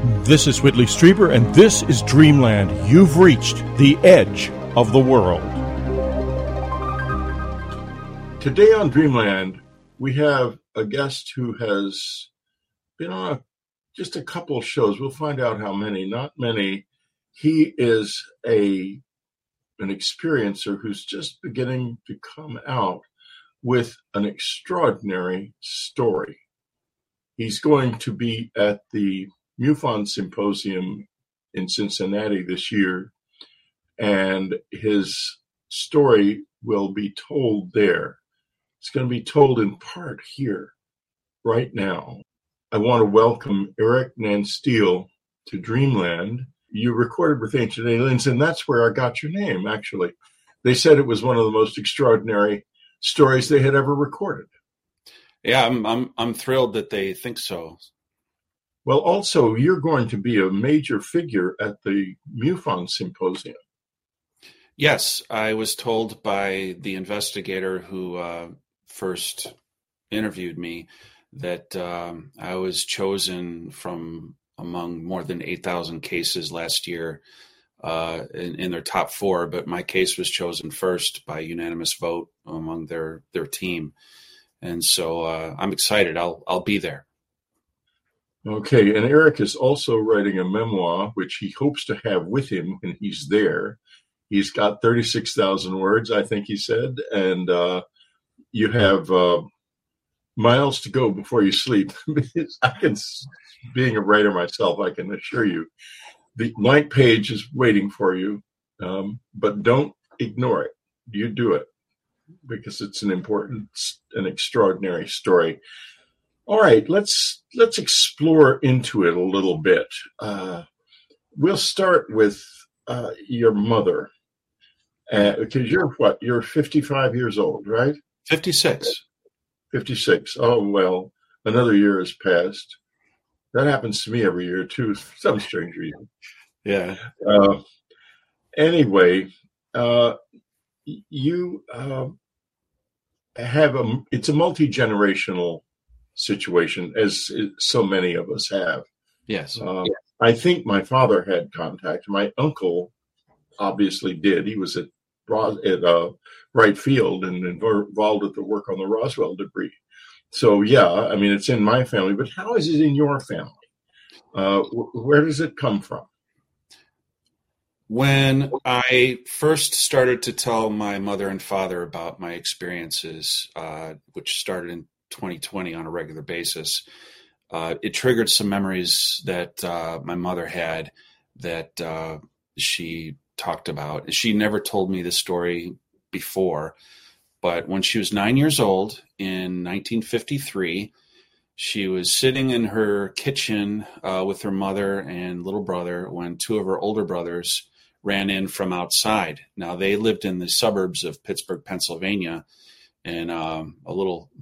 This is Whitley Strieber, and this is Dreamland. You've reached the edge of the world. Today on Dreamland, we have a guest who has been on just a couple of shows. We'll find out how many, not many. He is an experiencer who's just beginning to come out with an extraordinary story. He's going to be at the MUFON Symposium in Cincinnati this year, and his story will be told there. It's going to be told in part here, right now. I want to welcome Eric Nansteel to Dreamland. You recorded with Ancient Aliens, and that's where I got your name, actually. They said it was one of the most extraordinary stories they had ever recorded. Yeah, I'm thrilled that they think so. Well, also, you're going to be a major figure at the MUFON Symposium. Yes, I was told by the investigator who first interviewed me that I was chosen from among more than 8,000 cases last year in their top 4, but my case was chosen first by unanimous vote among their team. And so I'm excited. I'll be there. Okay, and Eric is also writing a memoir, which he hopes to have with him when he's there. He's got 36,000 words, I think he said, and you have miles to go before you sleep. Being a writer myself, I can assure you, the blank page is waiting for you, but don't ignore it. You do it, because it's an important and extraordinary story. All right, let's explore into it a little bit. We'll start with your mother, because you're 55 years old, right? 56. 56. Oh, well, another year has passed. That happens to me every year, too, for some strange reason. Yeah. Anyway, you it's a multi-generational situation, as so many of us have. Yes. I think my father had contact. My uncle obviously did. He was at Wright Field and involved with the work on the Roswell debris. So, yeah, I mean, it's in my family. But how is it in your family? Where does it come from? When I first started to tell my mother and father about my experiences, which started in 2020 on a regular basis, it triggered some memories that my mother had that she talked about. She never told me the story before, but when she was 9 years old in 1953, she was sitting in her kitchen with her mother and little brother when 2 of her older brothers ran in from outside. Now, they lived in the suburbs of Pittsburgh, Pennsylvania, in a little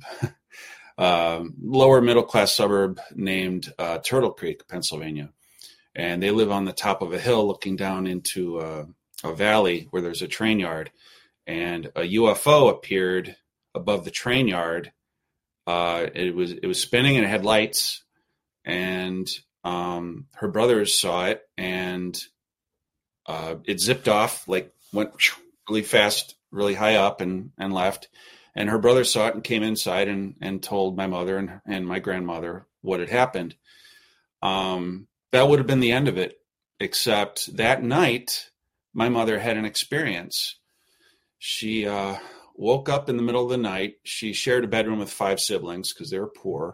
lower middle-class suburb named Turtle Creek, Pennsylvania. And they live on the top of a hill looking down into a valley where there's a train yard. And a UFO appeared above the train yard. It was spinning and it had lights. And her brothers saw it, and it zipped off, like went really fast, really high up and left. And her brother saw it and came inside and told my mother and my grandmother what had happened. That would have been the end of it, except that night, my mother had an experience. She woke up in the middle of the night. She shared a bedroom with 5 siblings because they were poor.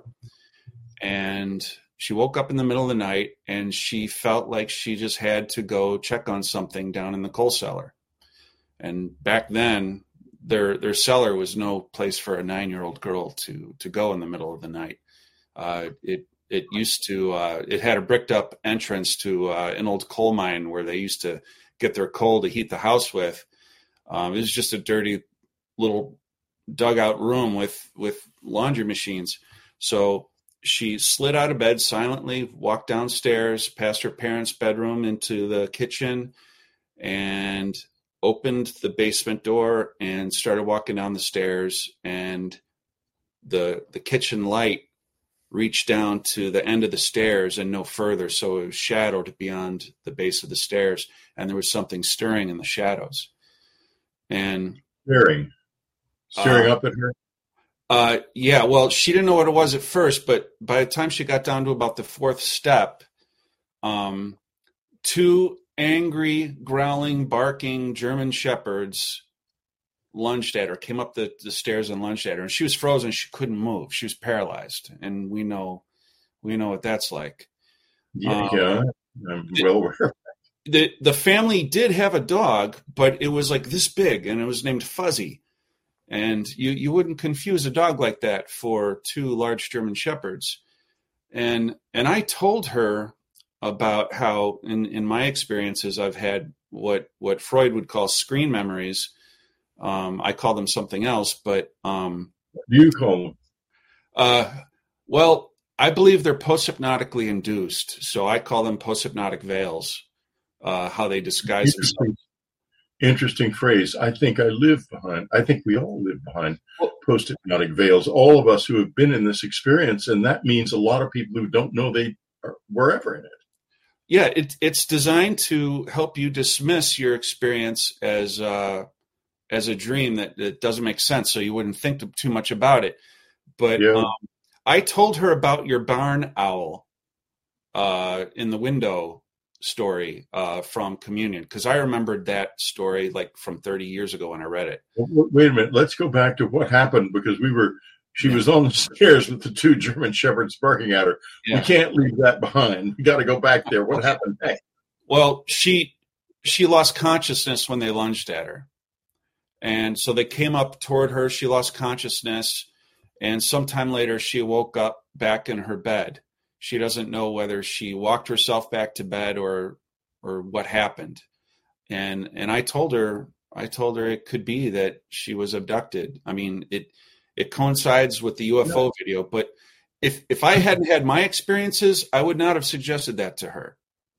And she woke up in the middle of the night and she felt like she just had to go check on something down in the coal cellar. And back then, their cellar was no place for a 9-year-old girl to go in the middle of the night. It used to it had a bricked up entrance to an old coal mine where they used to get their coal to heat the house with. It was just a dirty little dugout room with laundry machines. So she slid out of bed silently, walked downstairs past her parents' bedroom into the kitchen, and opened the basement door and started walking down the stairs. And the kitchen light reach down to the end of the stairs and no further. So it was shadowed beyond the base of the stairs, and there was something stirring in the shadows. And staring up at her. Yeah, well, she didn't know what it was at first, but by the time she got down to about the fourth step, two angry, growling, barking German shepherds lunged at her, came up the stairs and lunged at her, and she was frozen. She couldn't move. She was paralyzed, and we know what that's like. Yeah, I'm well aware. The family did have a dog, but it was like this big, and it was named Fuzzy. And you wouldn't confuse a dog like that for two large German shepherds. And I told her about how in my experiences I've had what Freud would call screen memories. I call them something else, but you call them? Well, I believe they're post-hypnotically induced, so I call them post-hypnotic veils. How they disguise themselves. Interesting phrase. I think we all live behind post-hypnotic veils. All of us who have been in this experience, and that means a lot of people who don't know they were ever in it. Yeah, it's designed to help you dismiss your experience as a dream that doesn't make sense, so you wouldn't think too much about it. But yeah. I told her about your barn owl in the window story from Communion, because I remembered that story like from 30 years ago when I read it. Wait a minute, let's go back to what happened, because she was on the stairs with the two German shepherds barking at her. Yeah. We can't leave that behind. We got to go back there. What happened next? Well, she lost consciousness when they lunged at her, and so they came up toward her. She lost consciousness, and sometime later she woke up back in her bed. She doesn't know whether she walked herself back to bed or what happened. And I told her it could be that she was abducted. I mean, it coincides with the UFO video, but if I hadn't had my experiences, I would not have suggested that to her.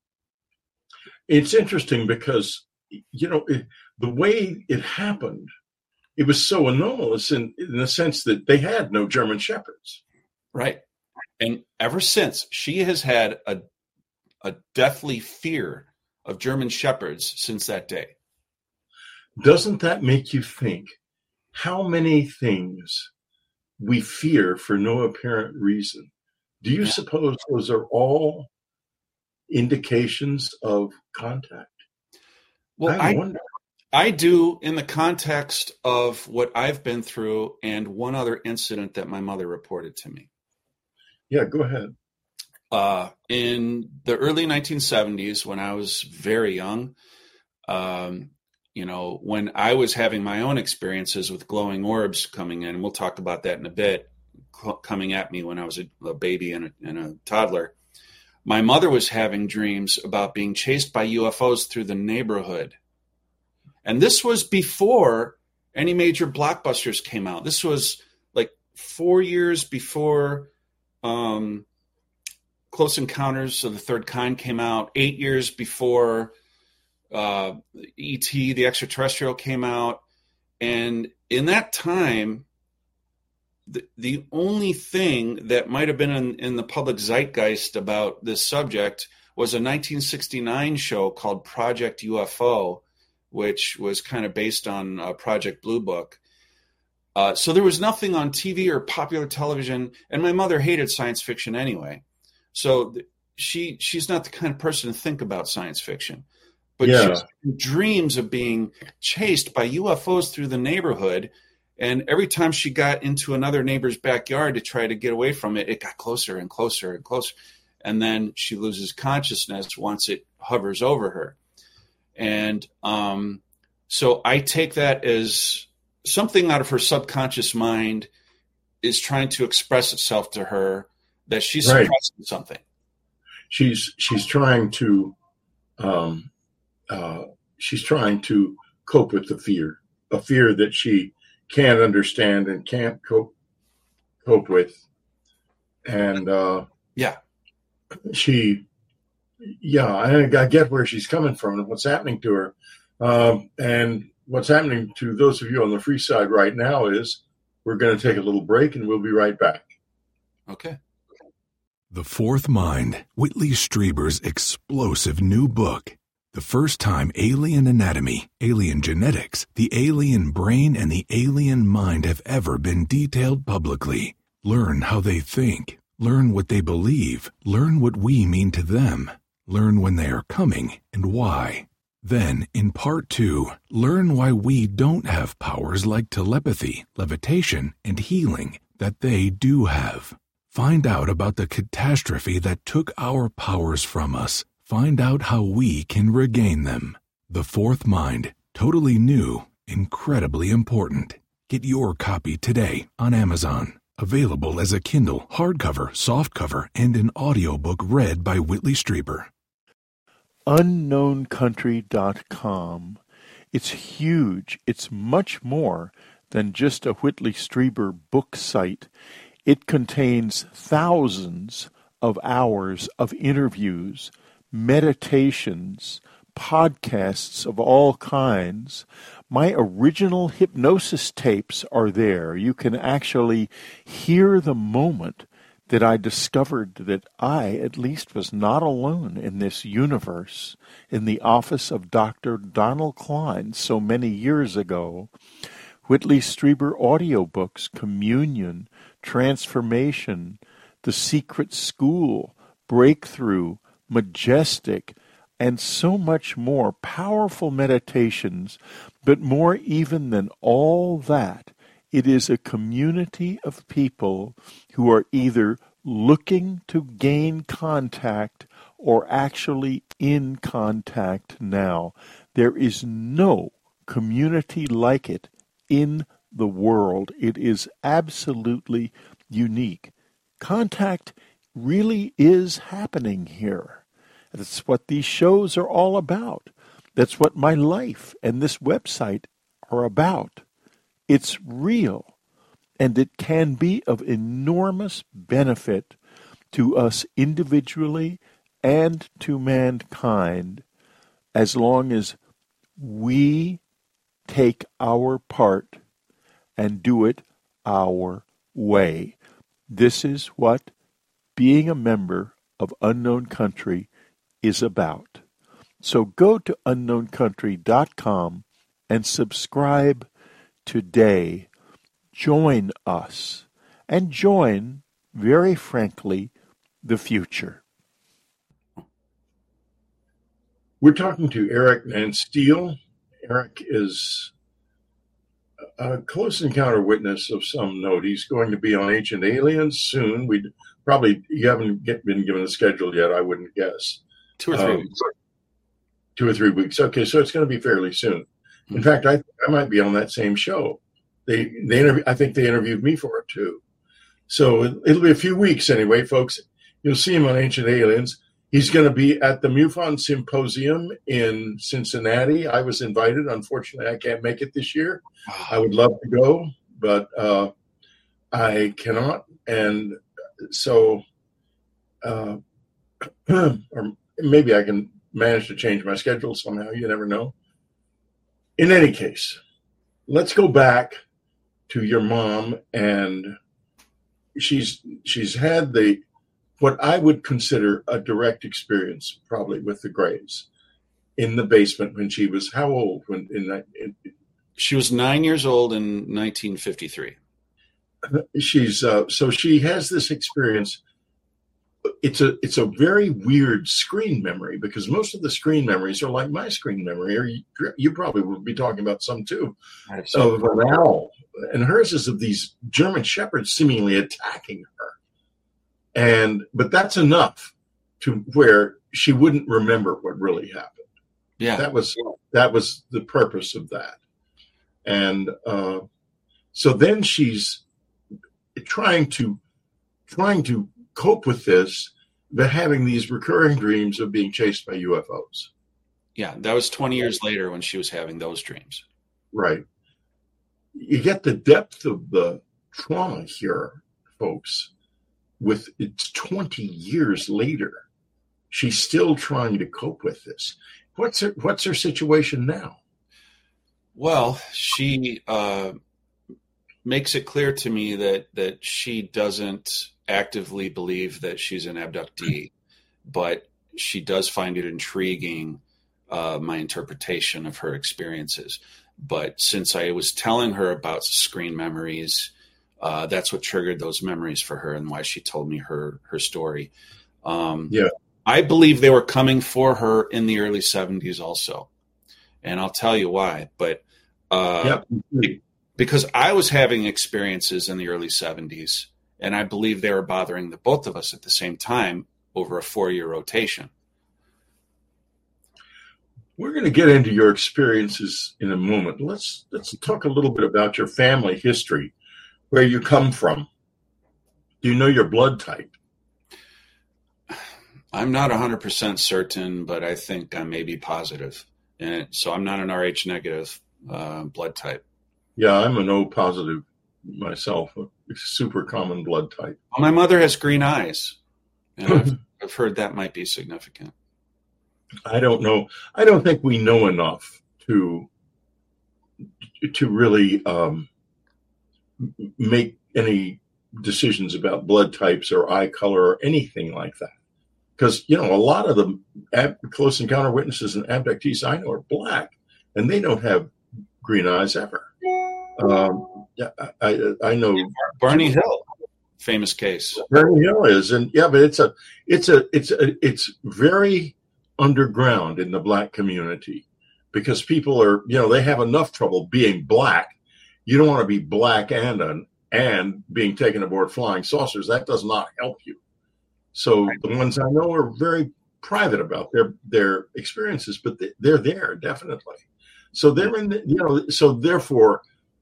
It's interesting because, the way it happened, it was so anomalous in the sense that they had no German shepherds. Right. And ever since, she has had a deathly fear of German shepherds since that day. Doesn't that make you think how many things we fear for no apparent reason? Do you suppose those are all indications of contact? Well, I do, in the context of what I've been through and one other incident that my mother reported to me. Yeah, go ahead. In the early 1970s, when I was very young, when I was having my own experiences with glowing orbs coming in, and we'll talk about that in a bit, coming at me when I was a baby and a toddler, my mother was having dreams about being chased by UFOs through the neighborhood. And this was before any major blockbusters came out. This was like 4 years before Close Encounters of the Third Kind came out, 8 years before E.T., the Extraterrestrial, came out. And in that time, the only thing that might have been in the public zeitgeist about this subject was a 1969 show called Project UFO, which was kind of based on Project Blue Book. So there was nothing on TV or popular television, and my mother hated science fiction anyway. So she's not the kind of person to think about science fiction. But she dreams of being chased by UFOs through the neighborhood, and every time she got into another neighbor's backyard to try to get away from it, it got closer and closer and closer. And then she loses consciousness once it hovers over her. And so I take that as something out of her subconscious mind is trying to express itself to her, that she's suppressing something. She's trying to cope with the fear, a fear that she can't understand and can't cope with. And I get where she's coming from and what's happening to her. And what's happening to those of you on the free side right now is we're going to take a little break and we'll be right back. Okay. The Fourth Mind, Whitley Strieber's explosive new book. The first time alien anatomy, alien genetics, the alien brain, and the alien mind have ever been detailed publicly. Learn how they think. Learn what they believe. Learn what we mean to them. Learn when they are coming and why. Then, in Part 2, learn why we don't have powers like telepathy, levitation, and healing that they do have. Find out about the catastrophe that took our powers from us. Find out how we can regain them. The Fourth Mind, totally new, incredibly important. Get your copy today on Amazon. Available as a Kindle, hardcover, softcover, and an audiobook read by Whitley Strieber. UnknownCountry.com. It's huge. It's much more than just a Whitley Strieber book site. It contains thousands of hours of interviews, meditations, podcasts of all kinds. My original hypnosis tapes are there. You can actually hear the moment that I discovered that I, at least, was not alone in this universe in the office of Dr. Donald Klein so many years ago. Whitley Strieber audiobooks, Communion, Transformation, The Secret School, Breakthrough, Majestic, and so much more powerful meditations. But more even than all that, it is a community of people who are either looking to gain contact or actually in contact now. There is no community like it in the world. It is absolutely unique. Contact really is happening here. That's what these shows are all about. That's what my life and this website are about. It's real, and it can be of enormous benefit to us individually and to mankind as long as we take our part and do it our way. This is what being a member of Unknown Country is about. So go to UnknownCountry.com and subscribe today. Join us and join, very frankly, the future. We're talking to Eric Van Steel. Eric is a close encounter witness of some note. He's going to be on Ancient Aliens soon. You haven't been given a schedule yet, I wouldn't guess. 2 or 3 weeks. 2 or 3 weeks. Okay, so it's going to be fairly soon. In fact, I might be on that same show. I think they interviewed me for it too. So it'll be a few weeks anyway, folks. You'll see him on Ancient Aliens. He's going to be at the MUFON Symposium in Cincinnati. I was invited. Unfortunately, I can't make it this year. I would love to go, but I cannot. And so, or maybe I can manage to change my schedule somehow. You never know. In any case, let's go back to your mom, and she's had what I would consider a direct experience, probably with the Greys, in the basement when she was how old? She was 9 years old in 1953. So she has this experience. It's a very weird screen memory, because most of the screen memories are like my screen memory, or you probably will be talking about some too, of an owl. And hers is of these German shepherds seemingly attacking her. But that's enough to where she wouldn't remember what really happened. Yeah. That was the purpose of that. And so then she's trying to cope with this, but having these recurring dreams of being chased by UFOs. Yeah, that was 20 years later when she was having those dreams. Right. You get the depth of the trauma here, folks. It's 20 years later. She's still trying to cope with this. What's her situation now? Well, she makes it clear to me that she doesn't actively believe that she's an abductee, but she does find it intriguing, my interpretation of her experiences. But since I was telling her about screen memories, that's what triggered those memories for her and why she told me her story. I believe they were coming for her in the early 70s also. And I'll tell you why. But because I was having experiences in the early 70s, and I believe they were bothering the both of us at the same time over a 4-year rotation. We're going to get into your experiences in a moment. Let's talk a little bit about your family history, where you come from. Do you know your blood type? I'm not 100% certain, but I think I may be positive. And so I'm not an Rh negative blood type. Yeah, I'm an O positive myself, a super common blood type. Well, my mother has green eyes, and I've heard that might be significant. I don't know. I don't think we know enough to really make any decisions about blood types or eye color or anything like that. Because, a lot of the close encounter witnesses and abductees I know are black, and they don't have green eyes ever. I know Barney Hill, famous case. Barney Hill is, and but it's very underground in the black community, because people are, they have enough trouble being black. You don't want to be black and being taken aboard flying saucers. That does not help you. So the ones I know are very private about their experiences, but they're there definitely. So they're in so therefore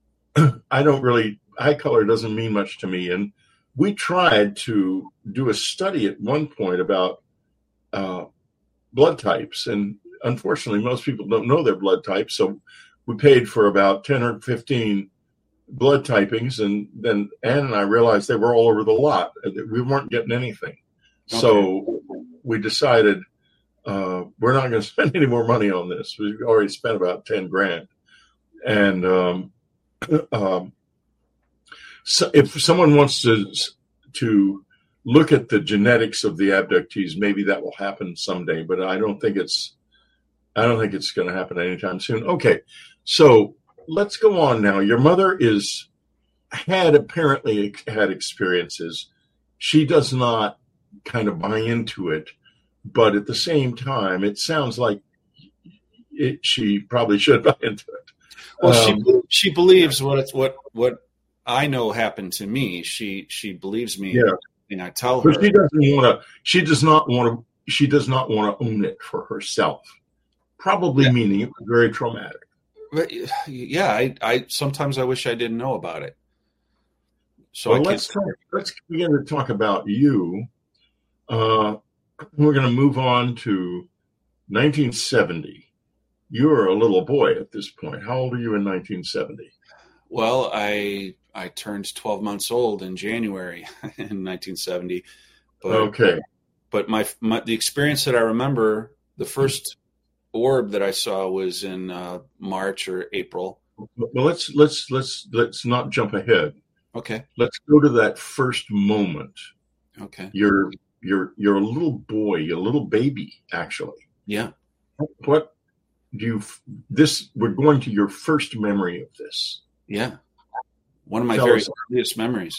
eye color doesn't mean much to me. And we tried to do a study at one point about blood types. And unfortunately, most people don't know their blood types. So we paid for about 10 or 15 blood typings. And then Ann and I realized they were all over the lot. We weren't getting anything. Okay. So we decided we're not going to spend any more money on this. We've already spent about $10,000. And so if someone wants to look at the genetics of the abductees, maybe that will happen someday, but I don't think it's going to happen anytime soon. Okay, so let's go on now. Your mother apparently had experiences. She does not kind of buy into it, but at the same time, it sounds like she probably should buy into it. Well, she believes what I know happened to me. She believes me. Yeah. And I tell her. But she does not want to own it for herself. Probably meaning it was very traumatic. But yeah, I sometimes I wish I didn't know about it. So let's begin to talk about you. We're going to move on to 1970. You were a little boy at this point. How old were you in 1970? Well, I turned 12 months old in January in 1970. Okay. But the experience that I remember, the first orb that I saw was in March or April. Well, let's not jump ahead. Okay. Let's go to that first moment. Okay. You're a little boy, a little baby, actually. Yeah. What do we're going to your first memory of this. Yeah. One of my very earliest memories.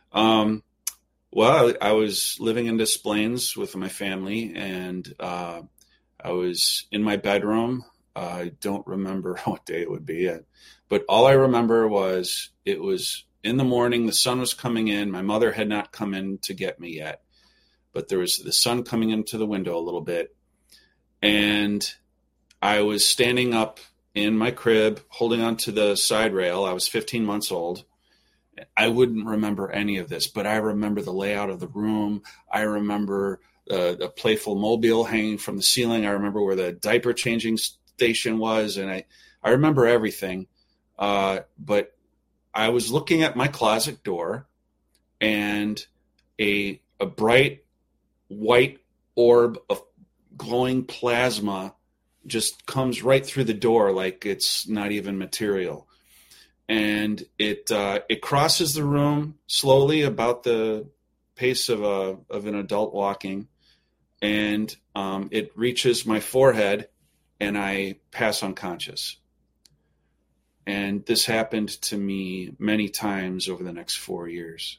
Well, I was living in Des Plaines with my family, and I was in my bedroom. I don't remember what day it would be yet, but all I remember was it was in the morning. The sun was coming in. My mother had not come in to get me yet, but there was the sun coming into the window a little bit, and I was standing up in my crib, holding onto the side rail. I was 15 months old. I wouldn't remember any of this, but I remember the layout of the room. I remember a playful mobile hanging from the ceiling. I remember where the diaper changing station was, and I remember everything. But I was looking at my closet door, and a bright white orb of glowing plasma just comes right through the door like it's not even material. And it crosses the room slowly about the pace of an adult walking, and it reaches my forehead, and I pass unconscious. And this happened to me many times over the next 4 years.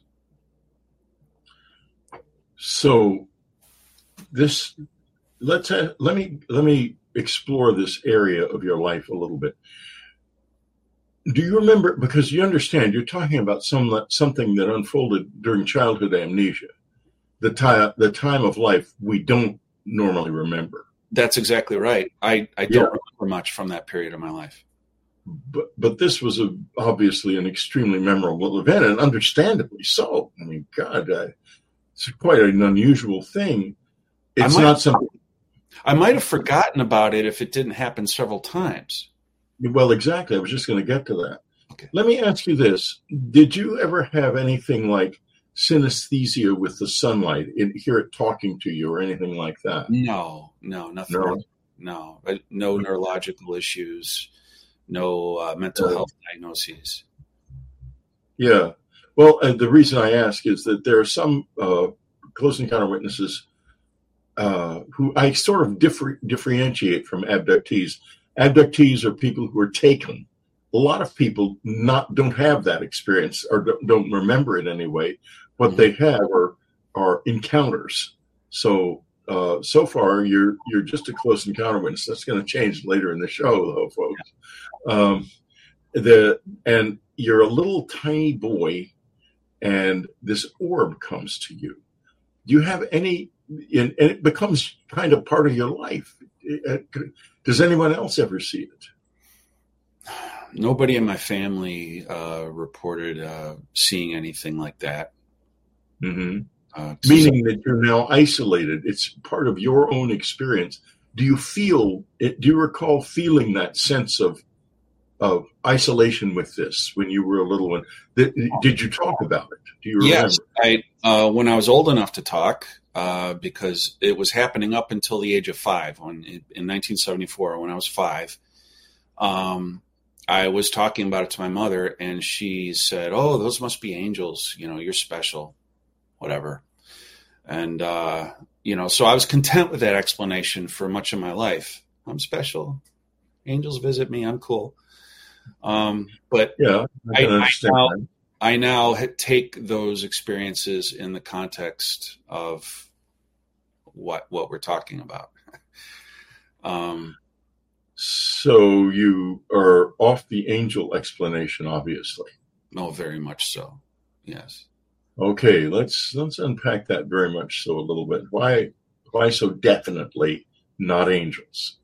So let me explore this area of your life a little bit. Do you remember, because you understand, you're talking about something that unfolded during childhood amnesia, the time of life we don't normally remember. That's exactly right. I don't remember much from that period of my life. But this was obviously an extremely memorable event, and understandably so. I mean, God, it's quite an unusual thing. It's not something. I might have forgotten about it if it didn't happen several times. Well, exactly. I was just going to get to that. Okay. Let me ask you this. Did you ever have anything like synesthesia with the sunlight, hear it talking to you or anything like that? No, nothing. No neurological issues, no mental health diagnoses. Yeah. Well, the reason I ask is that there are some close encounter witnesses who I sort of differentiate from abductees. Abductees are people who are taken. A lot of people don't have that experience or don't remember it anyway. What they have are encounters. So so far you're just a close encounter witness. That's going to change later in the show, though, folks. And you're a little tiny boy, and this orb comes to you. Do you have any? And it becomes kind of part of your life. Does anyone else ever see it? Nobody in my family reported seeing anything like that. Mm-hmm. Meaning that you're now isolated. It's part of your own experience. Do you feel it? Do you recall feeling that sense of isolation with this when you were a little one? Did you talk about it? Do you remember? Yes, when I was old enough to talk, because it was happening up until the age of 5. In 1974, when I was 5, I was talking about it to my mother, and she said, "Oh, those must be angels. You know, you're special, whatever." And so I was content with that explanation for much of my life. I'm special. Angels visit me. I'm cool. But yeah, I now take those experiences in the context of what we're talking about. So you are off the angel explanation, obviously. Oh, very much so. Yes. Okay, let's unpack that very much so a little bit. Why so definitely not angels?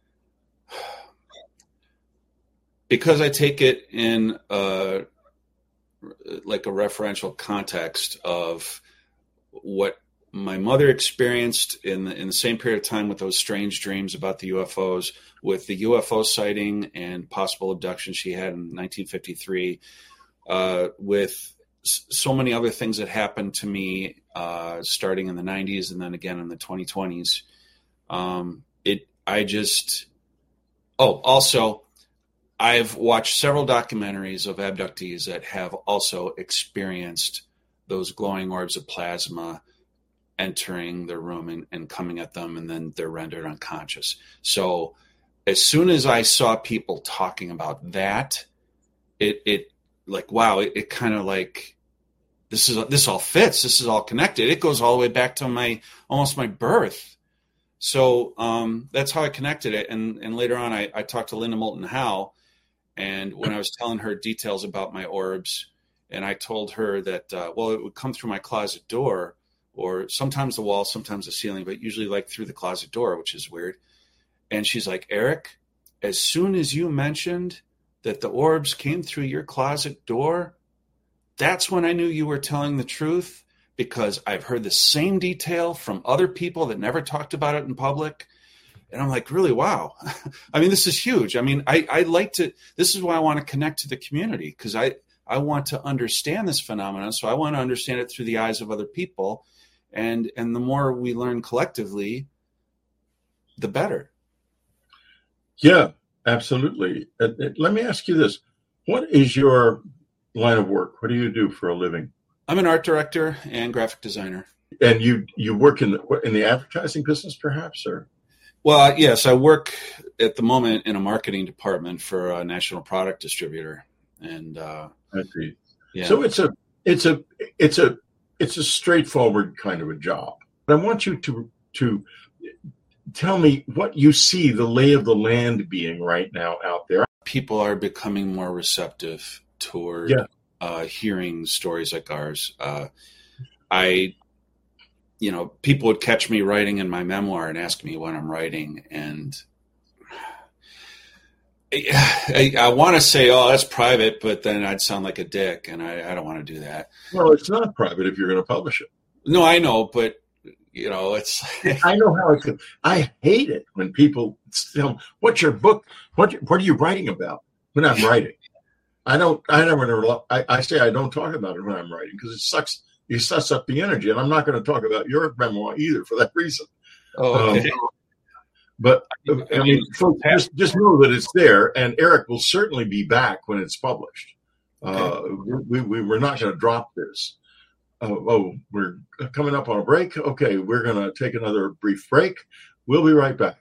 Because I take it in like a referential context of what my mother experienced in the same period of time with those strange dreams about the UFOs, with the UFO sighting and possible abduction she had in 1953, with so many other things that happened to me starting in the 90s and then again in the 2020s. Also, I've watched several documentaries of abductees that have also experienced those glowing orbs of plasma entering the room and coming at them, and then they're rendered unconscious. So as soon as I saw people talking about that, it like, wow, it kind of like, this all fits. This is all connected. It goes all the way back to almost my birth. So that's how I connected it. And later on, I talked to Linda Moulton Howe. And when I was telling her details about my orbs, and I told her that, it would come through my closet door, or sometimes the wall, sometimes the ceiling, but usually like through the closet door, which is weird. And she's like, "Eric, as soon as you mentioned that the orbs came through your closet door, that's when I knew you were telling the truth, because I've heard the same detail from other people that never talked about it in public." And I'm like, really? Wow. I mean, this is huge. I mean, I like to, this is why I want to connect to the community, because I want to understand this phenomenon. So I want to understand it through the eyes of other people. And the more we learn collectively, the better. Yeah, absolutely. Let me ask you this. What is your line of work? What do you do for a living? I'm an art director and graphic designer. And you work in the advertising business, perhaps, or? Well, yes, I work at the moment in a marketing department for a national product distributor, and I see. Yeah. So it's a straightforward kind of a job. But I want you to tell me what you see the lay of the land being right now out there. People are becoming more receptive toward hearing stories like ours. People would catch me writing in my memoir and ask me when I'm writing, and I want to say, "Oh, that's private," but then I'd sound like a dick, and I don't want to do that. Well, it's not private if you're going to publish it. No, I know, but it's. I know how it could. I hate it when people tell, "What's your book? What are you writing about?" When I'm writing, I say I don't talk about it when I'm writing because it sucks. You suss up the energy, and I'm not going to talk about your memoir either for that reason. Oh, okay. But I mean, folks, just know that it's there, and Eric will certainly be back when it's published. Okay. We're not going to drop this. We're coming up on a break. Okay, we're going to take another brief break. We'll be right back.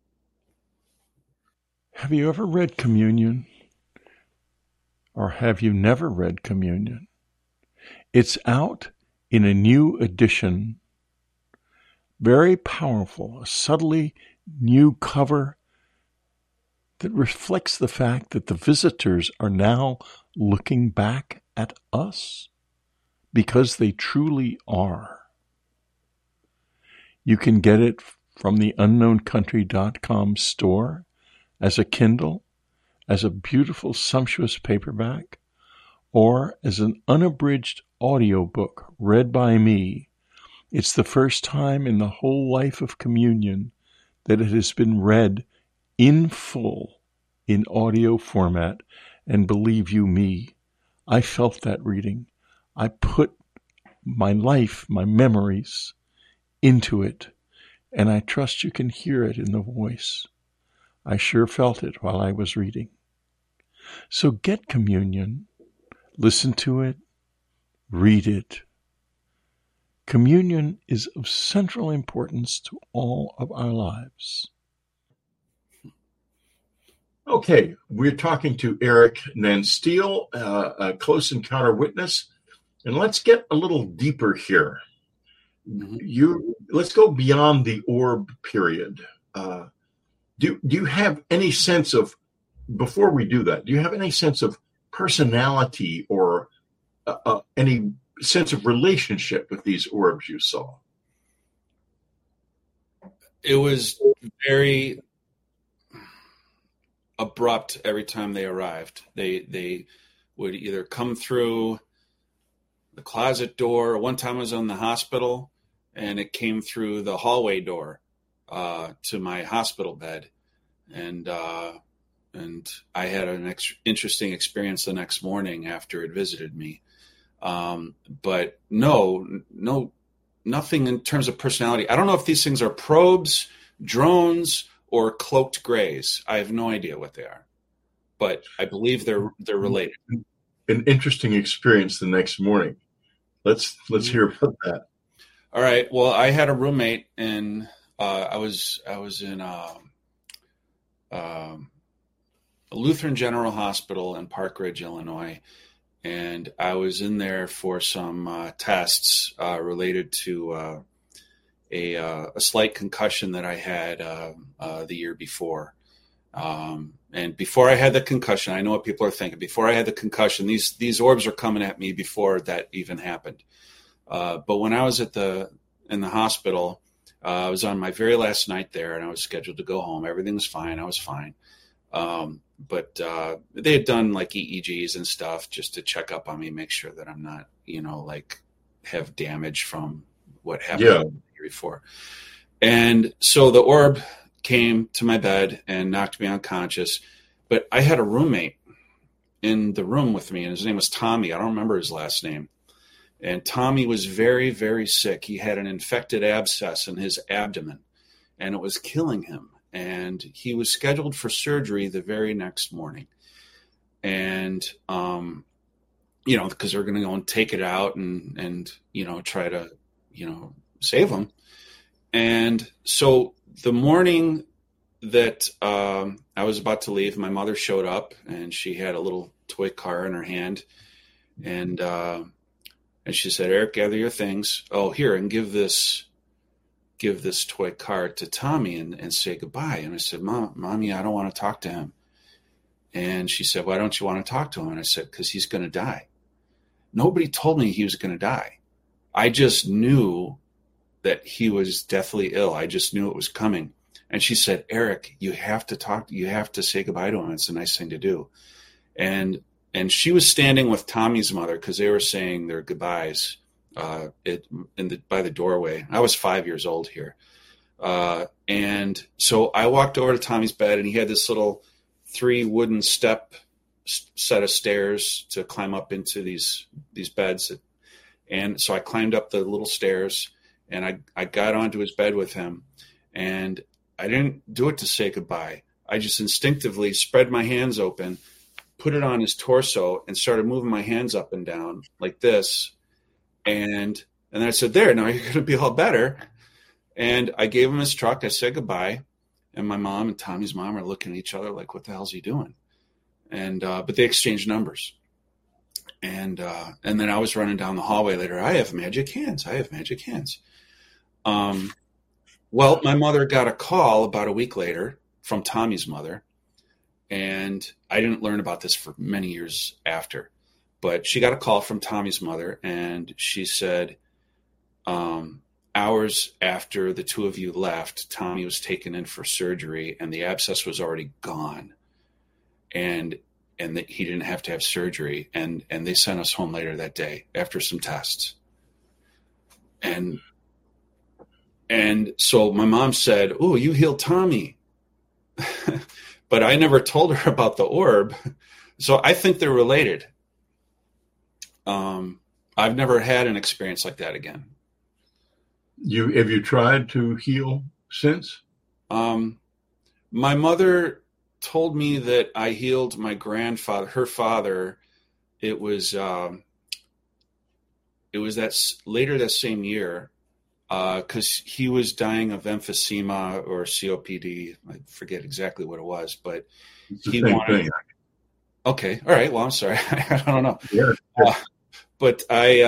Have you ever read Communion? Or have you never read Communion? It's out in a new edition. Very powerful, a subtly new cover that reflects the fact that the visitors are now looking back at us because they truly are. You can get it from the unknowncountry.com store as a Kindle, as a beautiful, sumptuous paperback, or as an unabridged audiobook read by me. It's the first time in the whole life of Communion that it has been read in full in audio format, and believe you me, I felt that reading. I put my life, my memories into it, and I trust you can hear it in the voice. I sure felt it while I was reading. So get Communion, listen to it, read it. Communion is of central importance to all of our lives. Okay, we're talking to Eric Nansteel, a close encounter witness, and let's get a little deeper here. Let's go beyond the orb period. Do you have any sense of, before we do that, do you have any sense of personality or any sense of relationship with these orbs you saw? It was very abrupt every time they arrived. They would either come through the closet door. One time I was in the hospital, and it came through the hallway door to my hospital bed, and I had an interesting experience the next morning after it visited me. But no, nothing in terms of personality. I don't know if these things are probes, drones, or cloaked grays. I have no idea what they are, but I believe they're related. An interesting experience the next morning. Let's hear about that. All right. Well, I had a roommate, and I was in a Lutheran General Hospital in Park Ridge, Illinois, and I was in there for some tests related to a slight concussion that I had the year before. And before I had the concussion, I know what people are thinking. Before I had the concussion, these orbs are coming at me before that even happened. But when I was in the hospital, I was on my very last night there, and I was scheduled to go home. Everything was fine. I was fine. But they had done like EEGs and stuff just to check up on me, make sure that I'm not, have damage from what happened the year before. And so the orb came to my bed and knocked me unconscious. But I had a roommate in the room with me, and his name was Tommy. I don't remember his last name. And Tommy was very, very sick. He had an infected abscess in his abdomen, and it was killing him. And he was scheduled for surgery the very next morning. And because they're going to go and take it out and try to, save him. And so the morning that I was about to leave, my mother showed up, and she had a little toy car in her hand, and she said, "Eric, gather your things. Oh, here, and give this toy car to Tommy and say goodbye." And I said, Mommy, I don't want to talk to him. And she said, "Why don't you want to talk to him?" And I said, "Because he's going to die." Nobody told me he was going to die. I just knew that he was deathly ill. I just knew it was coming. And she said, "Eric, you have to say goodbye to him. It's a nice thing to do." And she was standing with Tommy's mother because they were saying their goodbyes by the doorway. I was 5 years old here. And so I walked over to Tommy's bed, and he had this little 3 wooden set of stairs to climb up into these beds. And so I climbed up the little stairs, and I got onto his bed with him, and I didn't do it to say goodbye. I just instinctively spread my hands open, put it on his torso, and started moving my hands up and down like this. And then I said, "There, now you're going to be all better." And I gave him his truck. I said goodbye. And my mom and Tommy's mom are looking at each other like, "What the hell's he doing?" And but they exchanged numbers. And then I was running down the hallway later. "I have magic hands. I have magic hands." Well, my mother got a call about a week later from Tommy's mother. And I didn't learn about this for many years after. But she got a call from Tommy's mother, and she said, hours after the two of you left, Tommy was taken in for surgery, and the abscess was already gone. And that he didn't have to have surgery. And they sent us home later that day after some tests. And so my mom said, "Oh, you healed Tommy." But I never told her about the orb. So I think they're related. I've never had an experience like that again. Have you tried to heal since? My mother told me that I healed my grandfather, her father. It was later that same year, because he was dying of emphysema or COPD. I forget exactly what it was, but he wanted. Thing. Okay, all right. Well, I'm sorry, I don't know. Yeah. But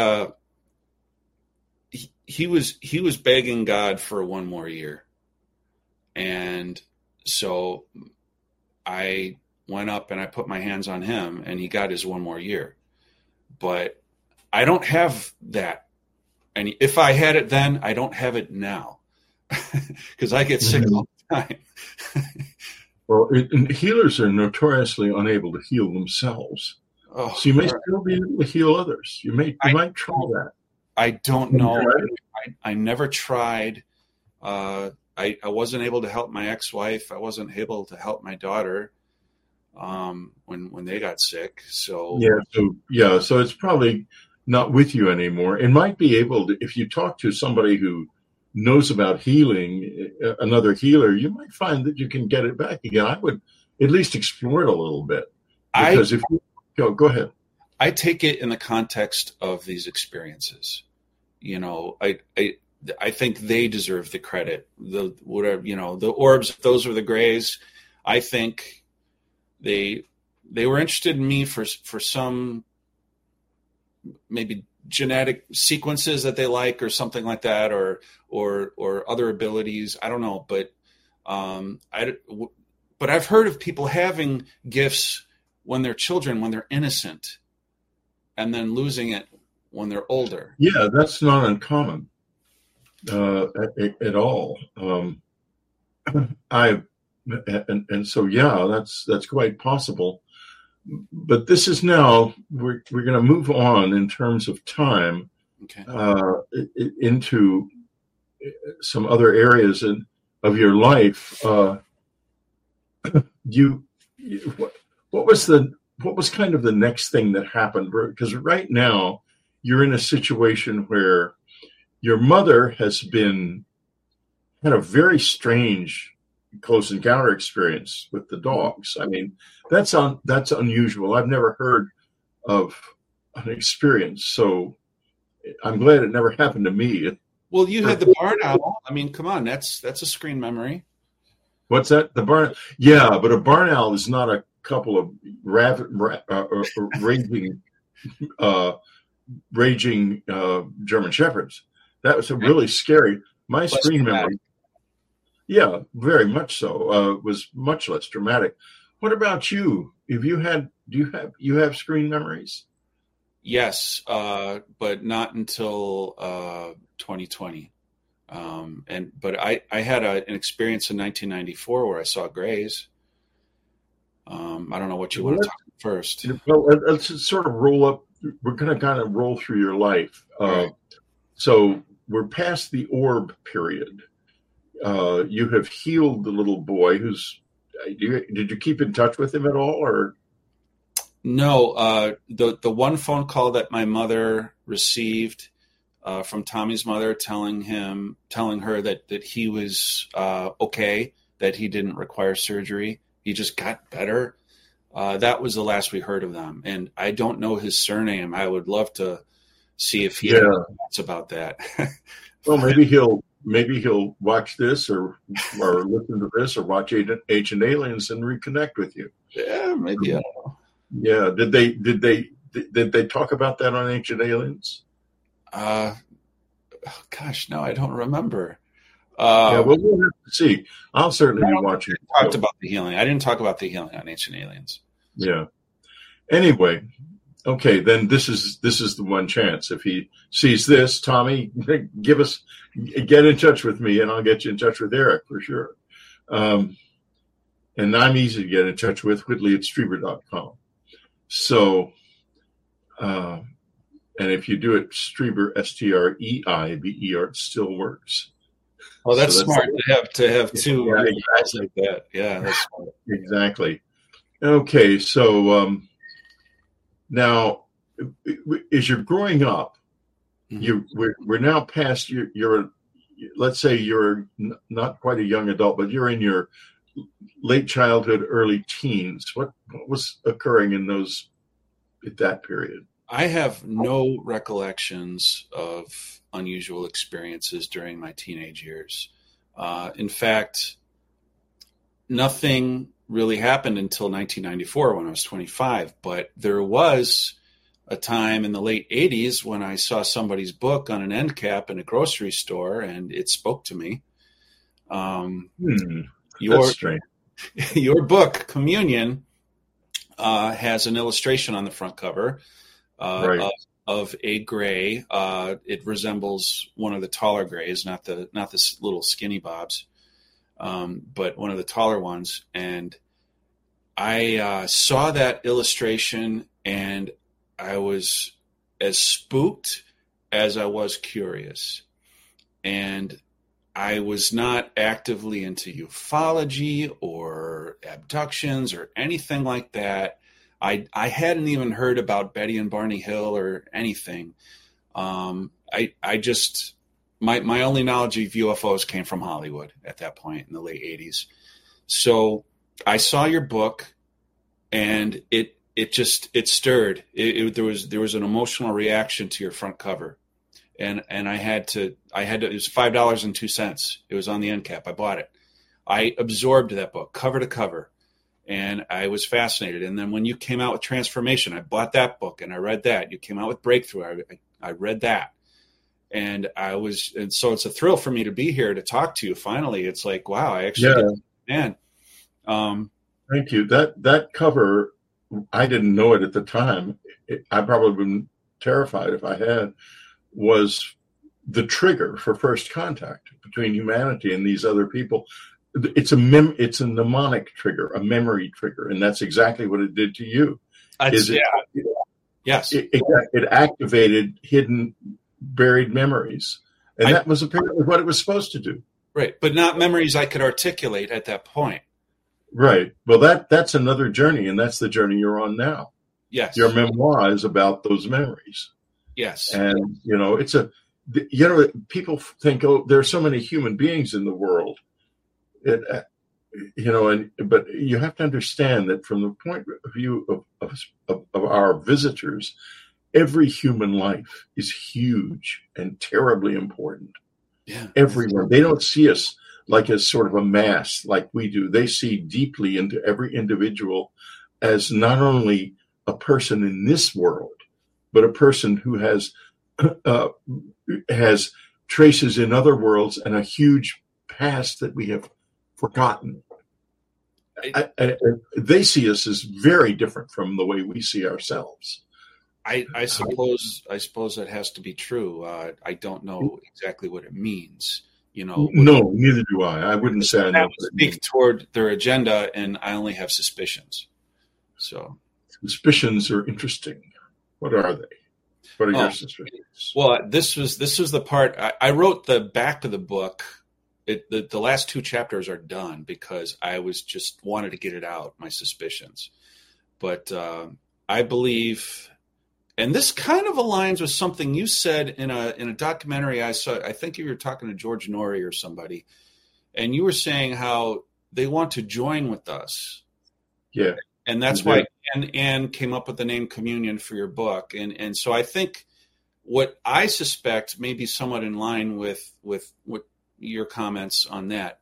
he was begging God for one more year, and so I went up and I put my hands on him, and he got his one more year. But I don't have that. And if I had it then, I don't have it now because I get sick all the time. Well, healers are notoriously unable to heal themselves. Oh, so you may still be able to heal others. You might try that. I don't know. I never tried. I wasn't able to help my ex-wife. I wasn't able to help my daughter when they got sick. So it's probably not with you anymore. It might be able to, if you talk to somebody who knows about healing, another healer, you might find that you can get it back again. I would at least explore it a little bit. Because if you go ahead. I take it in the context of these experiences. I think they deserve the credit. The orbs, those were the grays. I think they were interested in me for some maybe genetic sequences that they like or something like that, or other abilities. I don't know, but I've heard of people having gifts when they're children, when they're innocent, and then losing it when they're older. Yeah, that's not uncommon at all. That's quite possible. But this is now we're going to move on in terms of time, okay, into some other areas of your life. What was kind of the next thing that happened? Because right now you're in a situation where your mother had a very strange close encounter experience with the dogs. I mean, that's unusual. I've never heard of an experience. So I'm glad it never happened to me. Well, you had the barn owl. I mean, come on, that's a screen memory. What's that? The barn? Yeah, but a barn owl is not a couple of raging German shepherds. That was a really scary. My Less screen dramatic. memory, yeah, very much so, was much less dramatic. What about you? Do you have screen memories? Yes, but not until 2020. But I had an experience in 1994 where I saw Greys. I don't know what you want to talk about first. Well, let's sort of roll up. We're going to kind of roll through your life. Right. So we're past the orb period. You have healed the little boy who's. Did you keep in touch with him at all, or? No, the one phone call that my mother received from Tommy's mother telling her that he was okay, that he didn't require surgery, he just got better. That was the last we heard of them, and I don't know his surname. I would love to see if he had thoughts about that. Well, maybe he'll watch this or listen to this or watch Ancient Aliens and reconnect with you. Yeah, maybe. I don't know. Yeah. Did they talk about that on Ancient Aliens? Gosh, no, I don't remember. Yeah, well, we'll have to see. I'll certainly be watching. Talked about the healing. I didn't talk about the healing on Ancient Aliens. Yeah. Anyway, okay, then this is the one chance. If he sees this, Tommy, get in touch with me, and I'll get you in touch with Eric for sure. And I'm easy to get in touch with, Whitley@Strieber.com. So, and if you do it, Strieber, STREIBER, it still works. Oh, that's So smart to have two exactly. like that. Yeah, that's smart. Exactly. Okay, so now, as you're growing up, we're now past you're let's say you're not quite a young adult, but you're in your late childhood, early teens. What was occurring at that period? I have no recollections of unusual experiences during my teenage years. In fact, nothing really happened until 1994 when I was 25. But there was a time in the late 80s when I saw somebody's book on an end cap in a grocery store, and it spoke to me. That's strange. Your book, Communion, has an illustration on the front cover of a gray. It resembles one of the taller grays, not the little skinny bobs, but one of the taller ones. And I saw that illustration, and I was as spooked as I was curious. And I was not actively into ufology or abductions or anything like that. I hadn't even heard about Betty and Barney Hill or anything. I just my only knowledge of UFOs came from Hollywood at that point in the late 80s. So I saw your book, and it stirred. There was an emotional reaction to your front cover. And I had to, it was $5.02. It was on the end cap. I bought it. I absorbed that book cover to cover, and I was fascinated. And then when you came out with Transformation, I bought that book and I read that. You came out with Breakthrough. I read that. And so it's a thrill for me to be here to talk to you. Finally, it's like, wow, I actually, man. Thank you. That cover, I didn't know it at the time. I probably been terrified if I had. Was the trigger for first contact between humanity and these other people. It's a mnemonic trigger, a memory trigger, and that's exactly what it did to you. Yes, it activated hidden, buried memories, and that was apparently what it was supposed to do. Right, but not memories I could articulate at that point. Right. Well, that's another journey, and that's the journey you're on now. Yes, your memoir is about those memories. Yes. And, people think, oh, there are so many human beings in the world. But you have to understand that from the point of view of our visitors, every human life is huge and terribly important. Yeah. Everyone. They don't see us like as sort of a mass like we do. They see deeply into every individual as not only a person in this world, but a person who has traces in other worlds and a huge past that we have forgotten. They see us as very different from the way we see ourselves. I suppose that has to be true. I don't know exactly what it means. No, neither do I. I wouldn't say I know. Speak toward their agenda, and I only have suspicions. So suspicions are interesting. What are they? What are your suspicions? Well, this was the part I wrote the back of the book. The last 2 chapters are done because I was just wanted to get it out, my suspicions. But I believe, and this kind of aligns with something you said in a documentary I saw. I think you were talking to George Norrie or somebody, and you were saying how they want to join with us. Yeah. And that's why Anne came up with the name Communion for your book. And so I think what I suspect may be somewhat in line with what your comments on that.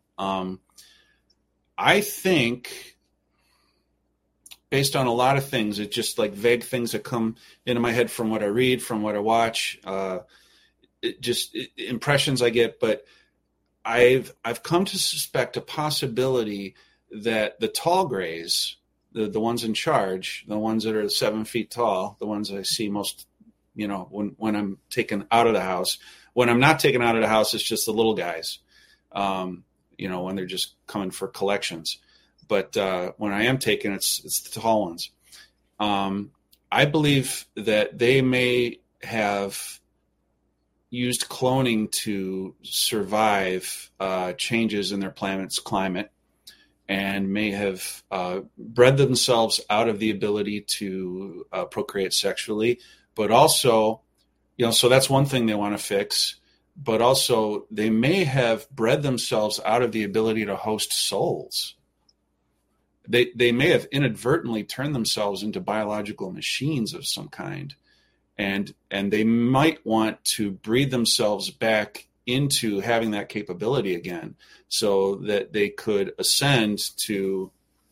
I think based on a lot of things, it's just like vague things that come into my head from what I read, from what I watch, impressions I get. But I've come to suspect a possibility that the tall grays, the ones in charge, the ones that are 7 feet tall, the ones I see most, when I'm taken out of the house. When I'm not taken out of the house, it's just the little guys, when they're just coming for collections. But when I am taken, it's the tall ones. I believe that they may have used cloning to survive changes in their planet's climate, and may have bred themselves out of the ability to procreate sexually. But also, so that's one thing they want to fix. But also, they may have bred themselves out of the ability to host souls. They may have inadvertently turned themselves into biological machines of some kind. And they might want to breed themselves back into having that capability again, so that they could ascend to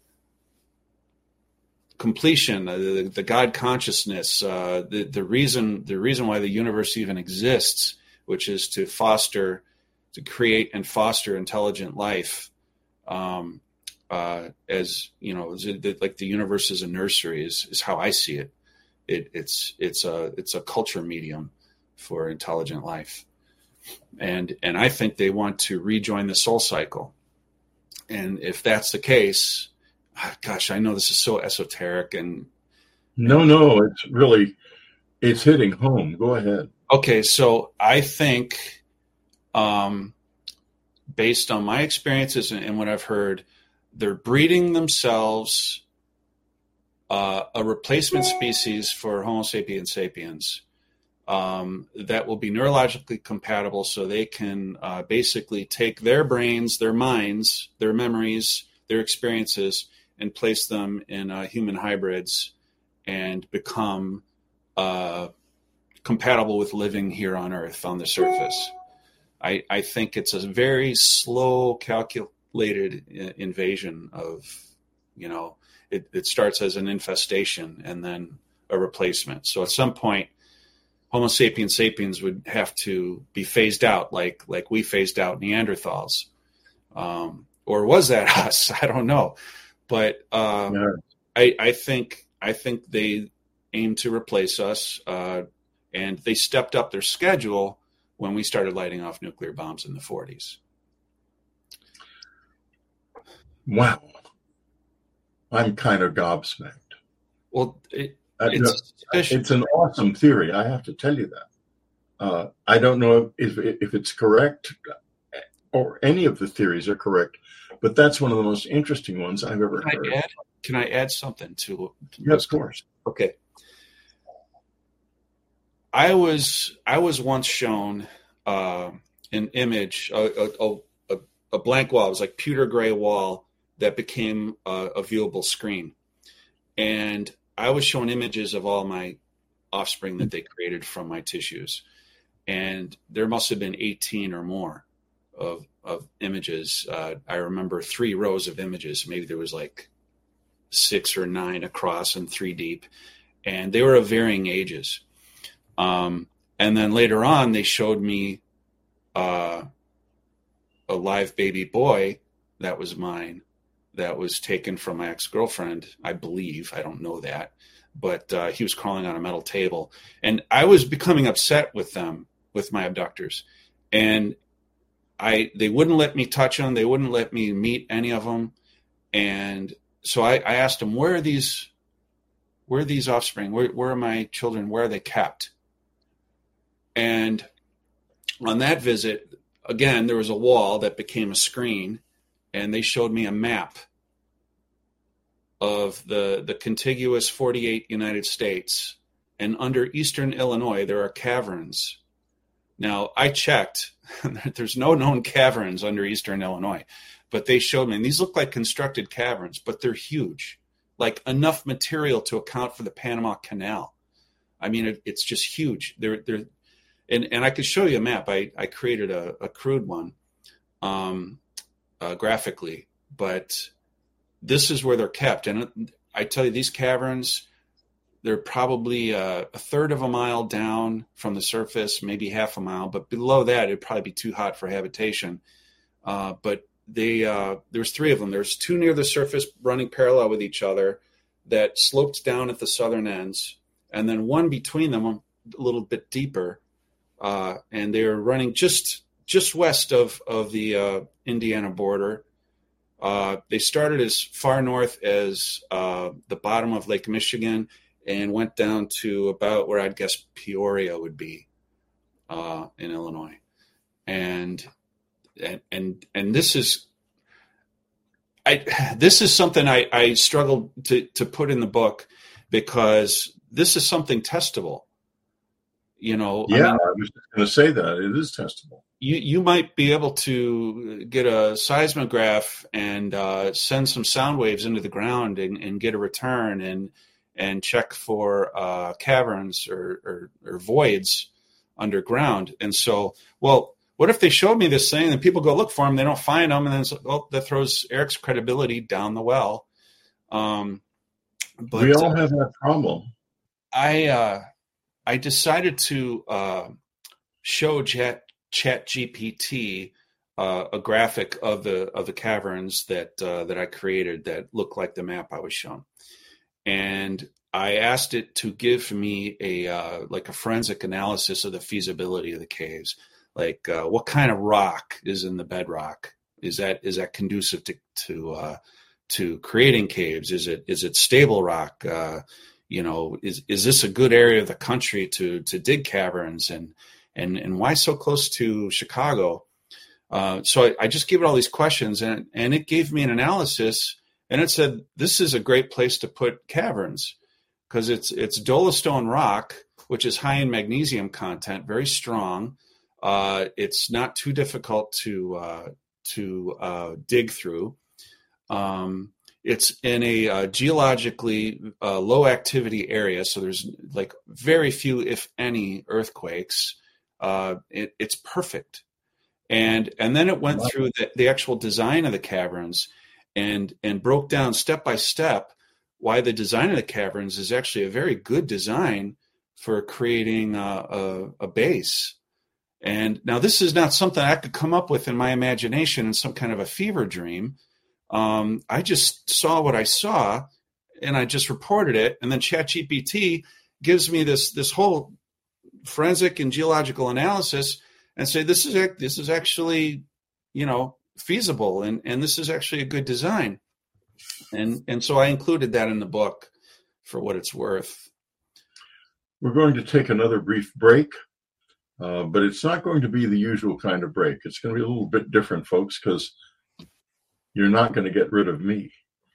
completion, the God consciousness, the reason why the universe even exists, which is to create and foster intelligent life. As like the universe is a nursery is how I see it. It's a culture medium for intelligent life. And I think they want to rejoin the soul cycle. And if that's the case, gosh, I know this is so esoteric and no, it's hitting home. Go ahead. Okay, so I think, based on my experiences and what I've heard, they're breeding themselves a replacement species for Homo sapiens sapiens. That will be neurologically compatible, so they can basically take their brains, their minds, their memories, their experiences, and place them in human hybrids and become compatible with living here on Earth on the surface. I think it's a very slow, calculated invasion of, it starts as an infestation and then a replacement. So at some point, Homo sapiens sapiens would have to be phased out, like we phased out Neanderthals, or was that us? I don't know, but I think they aim to replace us, and they stepped up their schedule when we started lighting off nuclear bombs in the 40s. Wow, I'm kind of gobsmacked. Well, it's an awesome theory. I have to tell you that. I don't know if it's correct or any of the theories are correct, but that's one of the most interesting ones I've ever heard. Can I add something to yes, of course. Okay. I was once shown an image, a blank wall. It was like pewter gray wall that became a viewable screen. And I was shown images of all my offspring that they created from my tissues. And there must have been 18 or more of images. I remember 3 rows of images. Maybe there was like 6 or 9 across and 3 deep. And they were of varying ages. And then later on, they showed me a live baby boy that was mine, that was taken from my ex-girlfriend, I believe. I don't know that. But he was crawling on a metal table. And I was becoming upset with them, with my abductors. And they wouldn't let me touch them. They wouldn't let me meet any of them. And so I asked them, where are these offspring? Where are my children? Where are they kept? And on that visit, again, there was a wall that became a screen, and they showed me a map of the contiguous 48 United States. And under eastern Illinois, there are caverns. Now, I checked. There's no known caverns under eastern Illinois. But they showed me, and these look like constructed caverns, but they're huge. Like enough material to account for the Panama Canal. I mean, it's just huge. And I could show you a map. I created a crude one graphically, but this is where they're kept. And I tell you, these caverns, they're probably a third of a mile down from the surface, maybe half a mile. But below that, it'd probably be too hot for habitation. But there's 3 of them. There's 2 near the surface running parallel with each other that sloped down at the southern ends, and then 1 between them a little bit deeper. And they're running just west of the Indiana border. They started as far north as the bottom of Lake Michigan and went down to about where I'd guess Peoria would be in Illinois. And this is something I struggled to put in the book, because this is something testable. Yeah, I was just going to say that it is testable. You might be able to get a seismograph and send some sound waves into the ground and get a return and check for caverns or voids underground. And so, well, what if they showed me this thing and people go look for them, they don't find them, and then that throws Eric's credibility down the well. But we all have that problem. I decided to show ChatGPT a graphic of the caverns that I created that looked like the map I was shown, and I asked it to give me a forensic analysis of the feasibility of the caves, like what kind of rock is in the bedrock. Is that conducive to creating caves? Is it stable rock? Is this a good area of the country to dig caverns, and why so close to Chicago? So I just gave it all these questions, and it gave me an analysis, and it said, this is a great place to put caverns because it's dolostone rock, which is high in magnesium content, very strong. It's not too difficult to dig through. It's in a geologically low activity area, so there's like very few, if any, earthquakes. It's perfect. And then it went through the actual design of the caverns and broke down step by step why the design of the caverns is actually a very good design for creating a base. And now this is not something I could come up with in my imagination in some kind of a fever dream. I just saw what I saw and I just reported it. And then ChatGPT gives me this whole forensic and geological analysis and say, this is actually, feasible. And this is actually a good design. And so I included that in the book for what it's worth. We're going to take another brief break, but it's not going to be the usual kind of break. It's going to be a little bit different, folks, because you're not going to get rid of me.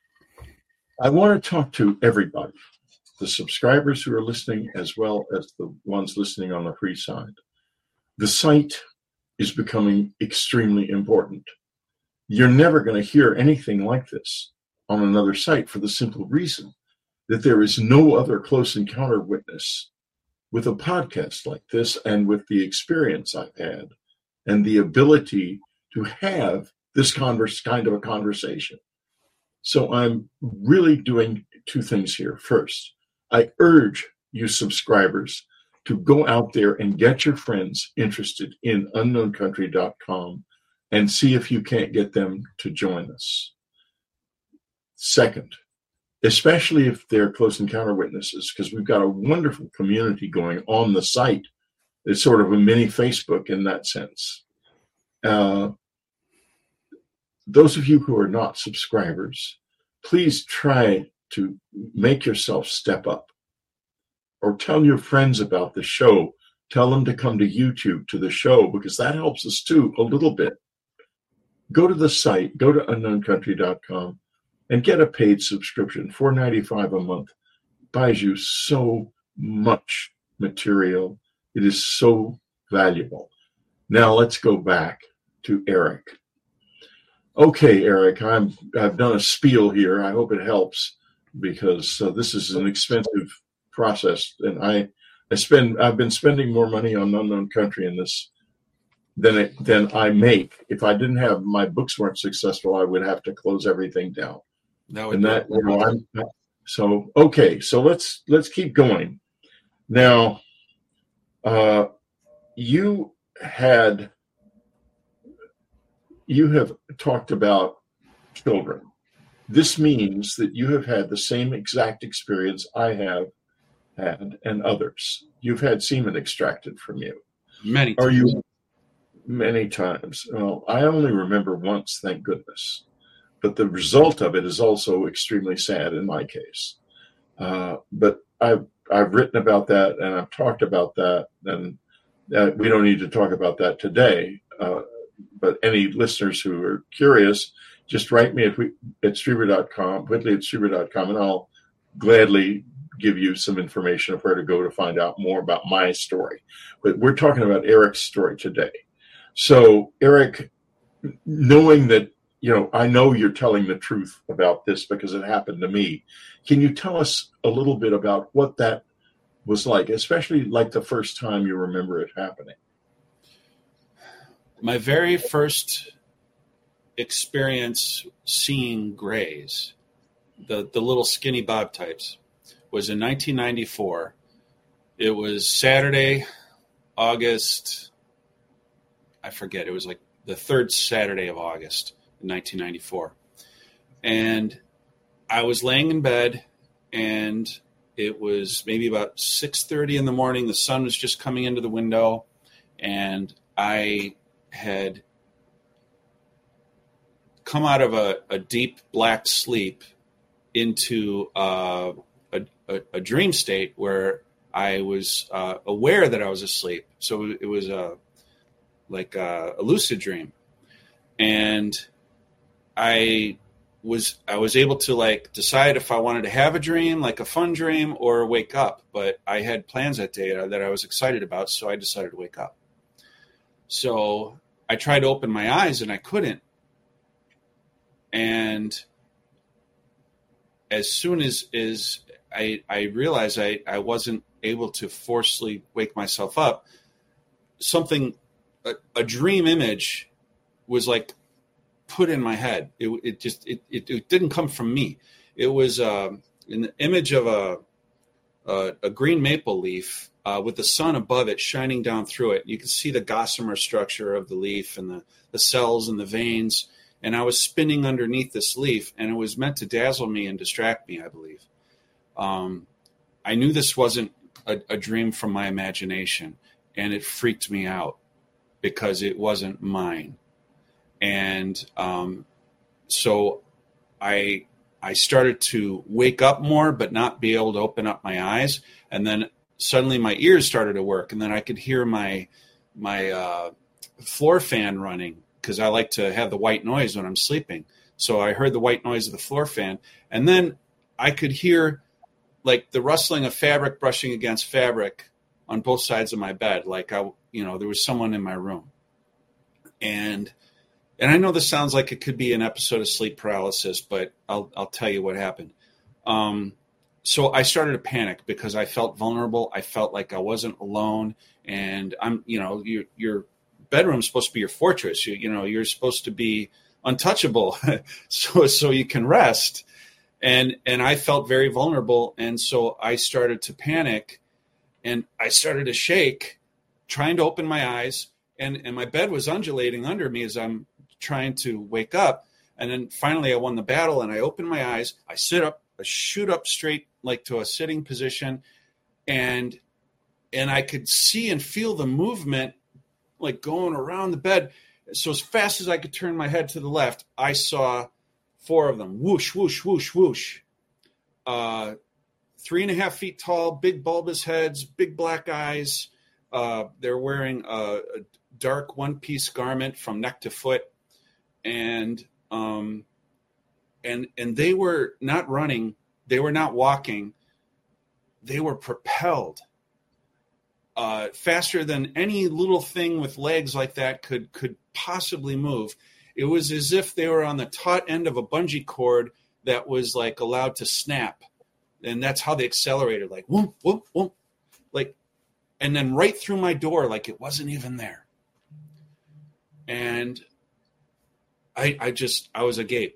I want to talk to everybody, the subscribers who are listening, as well as the ones listening on the free side. The site is becoming extremely important. You're never going to hear anything like this on another site for the simple reason that there is no other close encounter witness with a podcast like this and with the experience I've had and the ability to have this kind of a conversation. So I'm really doing two things here. First, I urge you subscribers to go out there and get your friends interested in unknowncountry.com and see if you can't get them to join us. Second, especially if they're close encounter witnesses, because we've got a wonderful community going on the site. It's sort of a mini Facebook in that sense. Those of you who are not subscribers, please try to make yourself step up, or tell your friends about the show. Tell them to come to YouTube to the show, because that helps us too a little bit. Go to the site, go to unknowncountry.com and get a paid subscription. $4.95 a month buys you so much material. It is so valuable. Now let's go back to Eric. Okay, Eric, I've done a spiel here. I hope it helps, because this is an expensive process, and I've been spending more money on Unknown Country in this than I make. If I didn't have my books weren't successful, I would have to close everything down. So let's keep going. Now, you have talked about children. This means that you have had the same exact experience I have had and others. You've had semen extracted from you. Many times. Many times. Well, I only remember once, thank goodness. But the result of it is also extremely sad in my case. But I've written about that, and I've talked about that, and we don't need to talk about that today. But any listeners who are curious, just write me at Strieber.com, Whitley@Strieber.com, and I'll gladly give you some information of where to go to find out more about my story. But we're talking about Eric's story today. So, Eric, knowing that, I know you're telling the truth about this because it happened to me, can you tell us a little bit about what that was like, especially like the first time you remember it happening? My very first experience seeing grays, the little skinny bob types, was in 1994. It was Saturday, August, I forget, it was like the third Saturday of August in 1994. And I was laying in bed, and it was maybe about 6:30 in the morning. The sun was just coming into the window, and I had come out of a deep black sleep into a dream state where I was aware that I was asleep. So it was like a lucid dream, and I was able to decide if I wanted to have a dream, like a fun dream, or wake up. But I had plans that day that I was excited about, so I decided to wake up. So I tried to open my eyes, and I couldn't. And as soon as I realized I wasn't able to forcefully wake myself up, a dream image was like put in my head. It didn't come from me. It was an image of a green maple leaf with the sun above it shining down through it. You can see the gossamer structure of the leaf and the cells and the veins. And I was spinning underneath this leaf, and it was meant to dazzle me and distract me, I believe. I knew this wasn't a dream from my imagination, and it freaked me out because it wasn't mine. And so I started to wake up more, but not be able to open up my eyes. And then suddenly my ears started to work, and then I could hear my floor fan running, because I like to have the white noise when I'm sleeping. So I heard the white noise of the floor fan. And then I could hear like the rustling of fabric brushing against fabric on both sides of my bed. Like there was someone in my room. And I know this sounds like it could be an episode of sleep paralysis, but I'll tell you what happened. so I started to panic because I felt vulnerable. I felt like I wasn't alone, and your bedroom's supposed to be your fortress. You're supposed to be untouchable, so you can rest. And I felt very vulnerable, and so I started to panic, and I started to shake, trying to open my eyes, and my bed was undulating under me as I'm trying to wake up. And then finally I won the battle, and I open my eyes, I sit up, I shoot up straight, like to a sitting position, and I could see and feel the movement like going around the bed. So as fast as I could turn my head to the left, I saw 4 of them. Whoosh, whoosh, whoosh, whoosh. 3.5 feet tall, big bulbous heads, big black eyes. They're wearing a dark one-piece garment from neck to foot. And they were not running. They were not walking. They were propelled faster than any little thing with legs like that could possibly move. It was as if they were on the taut end of a bungee cord that was like allowed to snap. And that's how they accelerated, like whoop, whoop, whoop, like, and then right through my door, like it wasn't even there. And I was agape.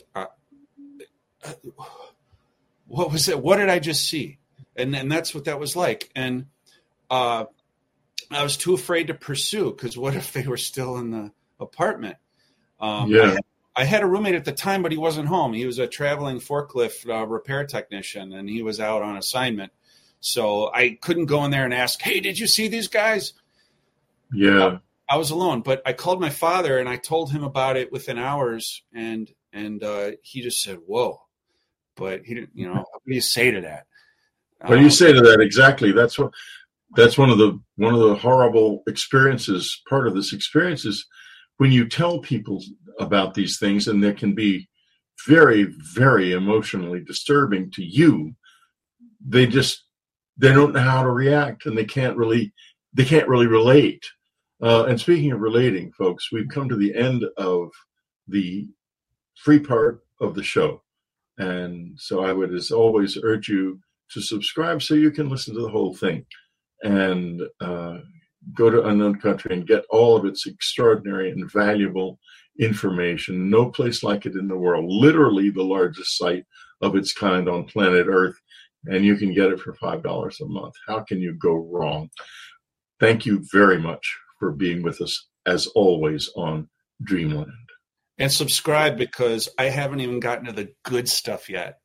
What was it? What did I just see? And that's what that was like. And I was too afraid to pursue, because what if they were still in the apartment? I had a roommate at the time, but he wasn't home. He was a traveling forklift repair technician, and he was out on assignment. So I couldn't go in there and ask, hey, did you see these guys? Yeah. I was alone, but I called my father and I told him about it within hours, and he just said, whoa. But he didn't, what do you say to that? What do you say to that? Exactly. That's one of the horrible experiences. Part of this experience is when you tell people about these things, and they can be very, very emotionally disturbing to you. They don't know how to react, and they can't really relate. And speaking of relating, folks, we've come to the end of the free part of the show. And so I would, as always, urge you to subscribe so you can listen to the whole thing, and go to Unknown Country and get all of its extraordinary and valuable information. No place like it in the world. Literally the largest site of its kind on planet Earth. And you can get it for $5 a month. How can you go wrong? Thank you very much for being with us, as always, on Dreamland. And subscribe, because I haven't even gotten to the good stuff yet.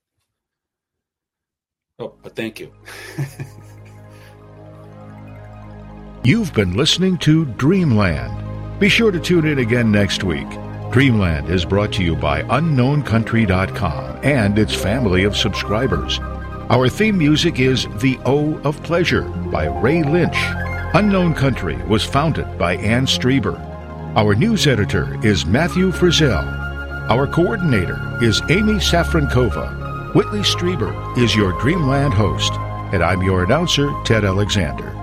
Oh, but thank you. You've been listening to Dreamland. Be sure to tune in again next week. Dreamland is brought to you by UnknownCountry.com and its family of subscribers. Our theme music is The O of Pleasure by Ray Lynch. Unknown Country was founded by Ann Strieber. Our news editor is Matthew Frizzell. Our coordinator is Amy Safrankova. Whitley Strieber is your Dreamland host, and I'm your announcer, Ted Alexander.